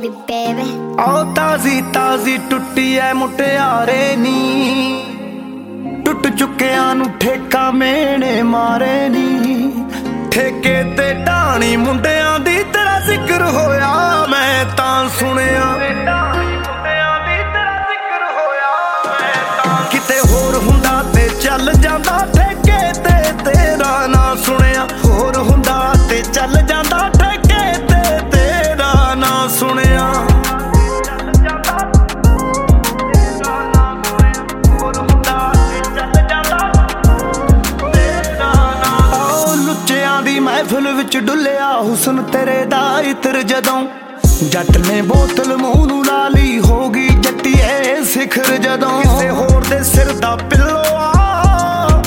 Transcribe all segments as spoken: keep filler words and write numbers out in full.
baby, baby. आओ ताजी ताजी टुट्टी है मुटियारे नी, टुट चुकिया नू ठेका मेने मारे नी। ठेके ते ढाणी मुंडियां दी तेरा जिक्र होया, मैं तां सुनिया किते होर हुंदा ते चल जांदा, ठेके ते तेरा ना सुनिया। होर हुंदा ते चल जांदा, ठेके ते तेरा ना सुनिया। महफिल विच डुलिया हुसन तेरे दा इत्र जदों, जट ने बोतल मूंह नू ला ली, हो गई जट्टीए सिखर जदों। किसे होर दे सिर दा पिल्लो आ,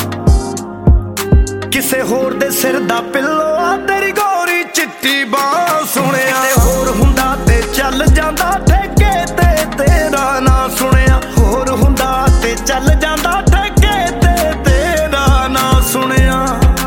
किसे होर दे सिर दा पिल्लो आ, तेरी गोरी चिट्टी बां सुनिया। होर हुंदा ते चल जांदा, ठेके ते तेरा ना सुनिया। होर हुंदा ते चल जांदा, ठेके ते तेरा ना सुनिया।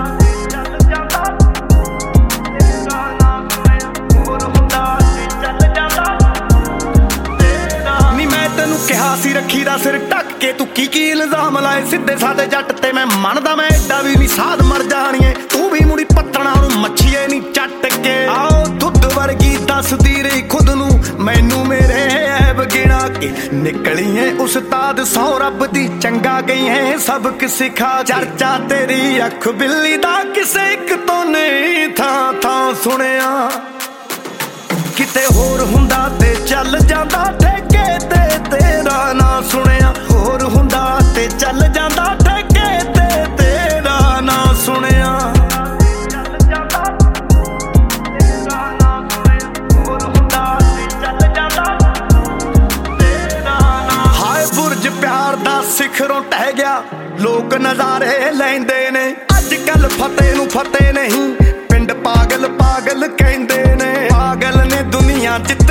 सी रखी दा सिर ढक के तू की की इल्जाम लाए सीधे साडे जट ते। मैं मनदा मैं एडा भी नहीं साध मर जाणीए, तू भी मुड़ी पत्तणा नू मच्छीए नहीं चट के। आओ दुध वर्गी दसदी रही खुद नू, मैनू मेरे ऐब गिना के। निकलीए उस्ताद सौ रब दी, चंगा गई है सबक सिखा। चर्चा तेरी अख बिल्ली दा, किसे एक तो नहीं था था सुनिया। किते होर हुंदा ते चल जांदा, ठेके ते तेरा ना सुनिया। होर हुंदा ते चल जांदा, ठेके ते तेरा ना सुनिया। हाय बुरज प्यार दा सिखरों टह गया, लोग नजारे लैंदे ने। अजकल फतेह नू फतेह नहीं, पिंड पागल पागल कहंदे ने। पागल ने दुनिया जित